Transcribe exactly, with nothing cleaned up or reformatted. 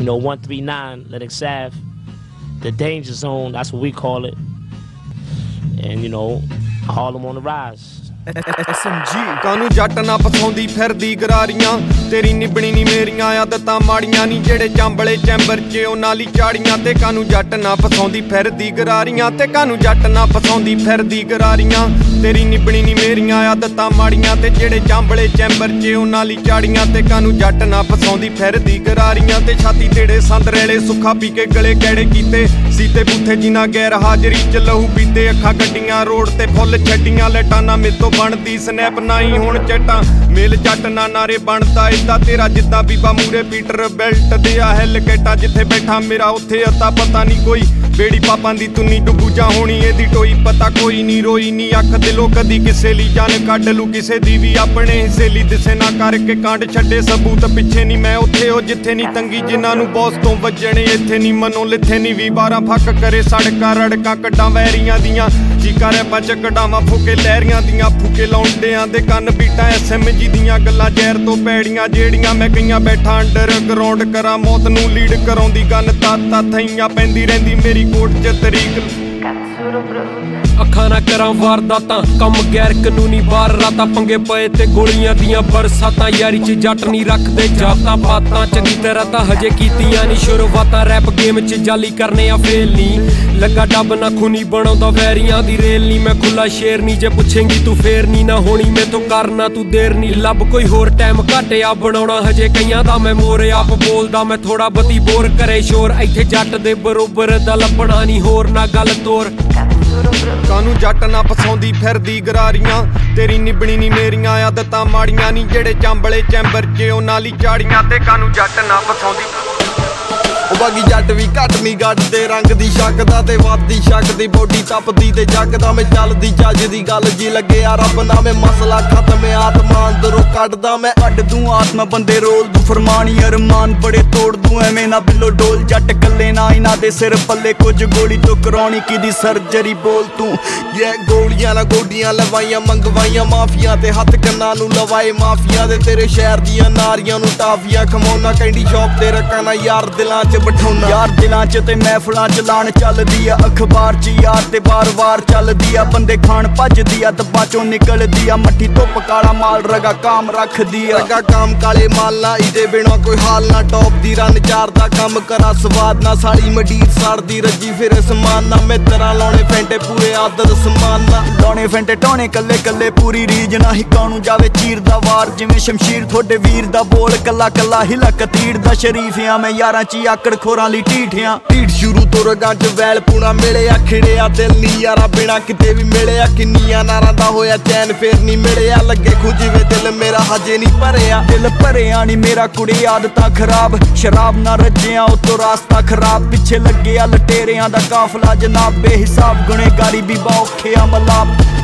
You know, one three nine, Lennox Ave, the danger zone, that's what we call it. And, you know, Harlem on the rise. S M G ਕਾਨੂੰ ਜੱਟ ਨਾ ਪਸਾਉਂਦੀ ਫਿਰਦੀ ਗਰਾਰੀਆਂ ਤੇਰੀ ਨਿਭਣੀ ਨੀ ਮੇਰੀਆਂ ਆਦਤਾਂ ਮਾੜੀਆਂ ਨੀ ਜਿਹੜੇ ਚਾਂਬਲੇ ਚੈਂਬਰ 'ਚ ਉਹਨਾਂ ਲਈ ਚਾੜੀਆਂ ਤੇ ਕਾਨੂੰ ਜੱਟ ਨਾ ਪਸਾਉਂਦੀ ਫਿਰਦੀ ਗਰਾਰੀਆਂ ਤੇ ਕਾਨੂੰ ਜੱਟ ਨਾ ਪਸਾਉਂਦੀ ਫਿਰਦੀ ਗਰਾਰੀਆਂ ਤੇਰੀ ਨਿਭਣੀ ਨੀ ਮੇਰੀਆਂ ਆਦਤਾਂ ਮਾੜੀਆਂ ਤੇ ਜਿਹੜੇ ਚਾਂਬਲੇ ਚੈਂਬਰ 'ਚ ਉਹਨਾਂ ਲਈ ਚਾੜੀਆਂ ਤੇ ਕਾਨੂੰ ਜੱਟ ਨਾ ਪਸਾਉਂਦੀ ਫਿਰਦੀ ਗਰਾਰੀਆਂ ਤੇ ਛਾਤੀ ਤੇੜੇ ਸੰਦਰੇਲੇ ਸੁੱਖਾ ਪੀ ਕੇ ਗਲੇ ਕੈੜੇ ਕੀਤੇ ਸੀਤੇ ਬੂਥੇ ਜਿਨ੍ਹਾਂ ਗੈਰ ਹਾਜ਼ਰੀ 'ਚ ਲਹੂ ਪੀਤੇ ਅੱਖਾਂ ਗੱਡੀਆਂ ਰੋਡ ਤੇ ਫੁੱਲ ਛੱਡੀਆਂ ਲੈਟਾਂ ਨਾ ਮੇਤੋਂ ਬਣਦੀ ਸਨੈਪ ਨਾਈ ਹੁਣ ਚਟਾਂ ਮੇਲ ਜੱਟ ਨਾ ਨਾਰੇ ਬਣਦਾ ਏਦਾਂ ਤੇਰਾ ਜਿੱਦਾਂ ਬੀਬਾ ਮੂਰੇ ਪੀਟਰ ਬੈਲਟ ਦੇ ਆ ਹੈਲ ਕੈਟਾ ਜਿੱਥੇ ਬੈਠਾ ਮੇਰਾ ਉੱਥੇ ਅਤਾ ਪਤਾ ਨਹੀਂ ਕੋਈ ਬੇੜੀ ਪਾਪਾਂ ਦੀ ਤੁੰਨੀ ਡੁੱਬੂ ਜਾ ਹੋਣੀ ਇਹਦੀ ਟੋਈ ਪਤਾ ਕੋਈ ਨਹੀਂ ਰੋਈ ਨਹੀਂ ਅੱਖ ਦਿਲੋਂ ਕਦੀ ਕਿਸੇ ਲਈ ਜਾਨ ਕੱਢ ਲੂ ਕਿਸੇ ਦੀ ਵੀ ਆਪਣੇ ਹਿੱਸੇ ਲਈ ਦਿਸੇ ਨਾ ਕਰਕੇ ਕਾਂਡ ਛੱਡੇ ਸਬੂਤ ਪਿੱਛੇ ਨਹੀਂ ਮੈਂ ਉੱਥੇ ਉਹ ਜਿੱਥੇ ਨਹੀਂ ਤੰਗੀ ਜਿਨ੍ਹਾਂ ਨੂੰ ਬੌਸ ਤੋਂ ਵੱਜਣੇ ਇੱਥੇ ਨਹੀਂ ਮਨੋਂ ਲਿੱਥੇ ਨਹੀਂ ਵੀ ਬਾਰਾਂ ਫੱਕ ਕਰੇ ਸੜਕਾਂ ਰੜਕਾਂ ਕੱਢਾਂ ਵੈਰੀਆਂ ਦੀਆਂ ਜੀ ਕਰੇ ਪੱਚ ਕਢਾਵਾਂ ਫੂਕੇ ਲਹਿਰੀਆਂ ਦੀਆਂ ਫੂਕੇ ਲਾਉਂਦਿਆਂ ਦੇ ਕੰਨ ਬੀਟਾਂ ਐਸ ਐਮ ਜੀ ਦੀਆਂ ਗੱਲਾਂ ਜ਼ਹਿਰ ਤੋਂ ਪੈੜੀਆਂ ਜਿਹੜੀਆਂ ਮੈਂ ਕਈਆਂ ਬੈਠਾ ਅੰਡਰ ਗਰਾਊਂਡ ਕਰਾਂ ਮੌਤ ਨੂੰ ਲੀਡ ਕਰਾਉਂਦੀ ਗੰਨ ਤਾਤਾ ਥਈਆਂ ਪੈਂਦੀ ਰਹਿੰਦੀ ਮੇਰੀ ਕੋਟ 'ਚ ਤਰੀਕ ਅੱਖਾਂ ਨਾ ਕਰਾਂ ਵਾਰਦਾਤਾਂ ਕੰਮ ਗੈਰ ਕਾਨੂੰਨੀ ਬਾਰ ਰਾਤਾਂ ਪੰਗੇ ਪਏ ਤੇ ਗੋਲੀਆਂ ਦੀਆਂ ਬਰਸਾਤਾਂ ਯਾਰੀ 'ਚ ਜੱਟ ਨਹੀਂ ਰੱਖਦੇ ਜਾਤਾਂ ਬਾਤਾਂ ਚੰਗੀ ਤਰ੍ਹਾਂ ਤਾਂ ਹਜੇ ਕੀਤੀਆਂ ਨਹੀਂ ਸ਼ੁਰੂਆਤਾਂ ਰੈਪ ਗੇਮ 'ਚ ਜਾਲੀ ਕਰਨੇ ਆ ਫੇਲ ਨਹੀਂ ਲੱਗਾ ਡੱਬ ਨਾ ਖੂਨੀ ਬਣਾਉਂਦਾ ਵੈਰੀਆਂ ਦੀ ਰੇਲ ਨਹੀਂ ਮੈਂ ਖੁੱਲਾ ਸ਼ੇਰ ਨਹੀਂ ਜੇ ਪੁੱਛੇਂਗੀ ਤੂੰ ਫੇਰ ਨਹੀਂ ਨਾ ਹੋਣੀ ਮੈਥੋਂ ਕਰਨਾ ਤੂੰ ਦੇਰ ਨਹੀਂ ਲੱਭ ਕੋਈ ਹੋਰ ਟਾਈਮ ਘਾਟਿਆ ਬਣਾਉਣਾ ਹਜੇ ਕਈਆਂ ਦਾ ਮੈਂ ਮੋਰ ਆਪ ਬੋਲਦਾ ਮੈਂ ਥੋੜਾ ਬਤੀ ਬੋਰ ਕਰੇ ਸ਼ੋਰ ਇੱਥੇ ਜੱਟ ਦੇ ਬਰੋਬਰ ਦਾ ਲੱਭਣਾ ਨਹੀਂ ਹੋਰ ਨਾ ਗੱਲ ਤੋਰ ਕਾਨੂੰ ਜੱਟ ਨਾ ਪਸਾਉਂਦੀ ਫਿਰਦੀ ਗਰਾਰੀਆਂ ਤੇਰੀ ਨਿਭਣੀ ਨੀ ਮੇਰੀਆਂ ਆਦਤਾਂ ਮਾੜੀਆਂ ਨੀ ਜਿਹੜੇ ਚਾਂਬਲੇ ਚੈਂਬਰ 'ਚ ਉਹਨਾਂ ਲਈ ਚਾੜੀਆਂ ਤੇ ਕਾਨੂੰ ਜੱਟ ਨਾ ਪਸਾਉਂਦੀ ਉਹ ਬਾਗੀ ਜੱਟ ਵੀ ਘੱਟ ਨਹੀਂ ਗੱਡਦੇ ਰੰਗ ਦੀ ਸ਼ੱਕਦਾ ਤੇ ਵੱਧਦੀ ਸ਼ੱਕ ਦੀ ਬੋਡੀ ਤਪਦੀ ਤੇ ਜੱਗਦਾ ਮੈਂ ਚੱਲਦੀ ਜੱਜ ਦੀ ਗੱਲ ਜੀ ਲੱਗਿਆ ਰੱਬ ਨਾ ਮੈਂ ਮਸਲਾ ਖਤਮ ਆਤਮਾ ਅੰਦਰੋਂ ਕੱਢਦਾ ਮੈਂ ਕੱਢ ਦੂੰ ਆਤਮਾ ਬੰਦੇ ਰੋਲ ਦੂੰ ਫਰਮਾਨੀ ਅਰਮਾਨ ਬੜੇ ਤੋੜ ਦੂੰ ਐਵੇਂ ਨਾ ਬਿੱਲੋ ਡੋਲ ਜੱਟ ਕੱਲੇ ਨਾ ਇਹਨਾਂ ਦੇ ਸਿਰ ਪੱਲੇ ਕੁਝ ਗੋਲੀ ਤੋਂ ਕਰਾਉਣੀ ਕਿਦੀ ਸਰਜਰੀ ਬੋਲ ਤੂੰ ਯੇ ਗੋਲੀਆਂ ਨਾ ਗੋਡੀਆਂ ਲਵਾਈਆਂ ਮੰਗਵਾਈਆਂ ਮਾਫੀਆਂ ਤੇ ਹੱਥ ਕੰਨਾਂ ਨੂੰ ਲਵਾਏ ਮਾਫੀਆਂ ਦੇ ਤੇਰੇ ਸ਼ਹਿਰ ਦੀਆਂ ਨਾਰੀਆਂ ਨੂੰ ਟਾਫੀਆਂ ਖਮਾਉਣਾ ਕੈਂਡੀ ਸ਼ੌਪ ਤੇ ਰੱਖਾਂ ਨਾ ਯਾਰ ਦਿਲਾਂ 'ਚ ਬਿਠਾਉਣਾ ਯਾਰ ਦਿਲਾਂ 'ਚ ਤੇ ਮਹਿਫਲਾਂ 'ਚ ਲਾਣ ਚੱਲਦੀ ਆ ਅਖਬਾਰ 'ਚ ਯਾਰ ਤੇ ਵਾਰ-ਵਾਰ ਚੱਲਦੀ ਆ ਬੰਦੇ ਖਾਣ ਭੱਜਦੀ ਆ ਦੱਬਾਂ 'ਚੋਂ ਨਿਕਲਦੀ ਆ ਮੱਠੀ ਧੁੱਪ ਕਾਲਾ ਮਾਲ ਰਗਾ ਕਾਮ ਰੱਖਦੀ ਆ ਰਗਾ ਕਾਮ ਕਾਲੇ ਮਾਲ ਨਾ ਇਹਦੇ ਬਿਨਾਂ ਕੋਈ ਹਾਲ ਨਾ ਟੌਪ ਦੀ ਰਨ ਚਾਰ ਦਾ ਕੰਮ ਕਰਾ ਸਵਾਦ ਨਾ ਸਾਲੀ ਮਡੀਰ ਸੜਦੀ ਰੱਜੀ ਫਿਰ ਸਮਾਨ ਨਾ ਮਿੱਤਰਾਂ ਲਾਉਣੇ ਫੈਂਟੇ ਪੂਰੇ ਆਦਰ ਸਮਾਨ ਨਾ ਲਾਉਣੇ ਫੈਂਟੇ ਟੋਣੇ ਕੱਲੇ ਕੱਲੇ ਪੂਰੀ ਰੀਜ ਨਾ ਹੀ ਕਾਨੂੰ ਜਾਵੇ ਚੀਰ ਦਾ ਵਾਰ ਜਿਵੇਂ ਸ਼ਮਸ਼ੀਰ ਤੁਹਾਡੇ ਵੀਰ ਦਾ ਬੋਲ ਕੱਲਾ ਕੱਲਾ ਹਿਲਾ ਕਤੀੜ ਦਾ ਸ਼ਰੀਫਿਆਂ ਮੈਂ ਯਾਰਾਂ 'ਚ ਆਕੜ ਖੋਰਾਂ ਲਈ ਢੀਠਿਆਂ ਢੀਠ ਸ਼ੁਰੂ ਤੋਂ ਰਗਾਂ 'ਚ ਵੈਲ ਪੂਣਾ ਮਿਲਿਆ ਖਿੜਿਆ ਦਿਲ ਨੀ ਯਾਰਾ ਬਿਨਾ ਕਿਤੇ ਵੀ ਮਿਲਿਆ ਕਿੰਨੀਆਂ ਨਾਰਾਂ ਦਾ ਹੋਇਆ ਚੈਨ ਫੇਰ ਨੀ ਮਿਲਿਆ ਲੱਗੇ ਖੁਜਵੇਂ ਦਿਲ ਮੇਰਾ ਹਜੇ ਨੀ ਭਰਿਆ ਦਿਲ ਭਰਿਆ ਨੀ ਮੇਰਾ ਕੁੜੀ ਆਦਤਾਂ ਖਰਾਬ ਸ਼ਰਾਬ ਨਾ ਰੱਜਿਆ ਉਤੋਂ ਰਾਸਤਾ ਖਰਾਬ ਪਿੱਛੇ ਲੱਗਿਆ ਲਟੇਰਿਆਂ ਦਾ ਕਾਫਲਾ ਜਨਾਬ ਬੇਹਿਸਾਬ ਗੁਨੇਗਾਰੀ ਵੀ ਔਖੇ ਆ ਮਲਾਪ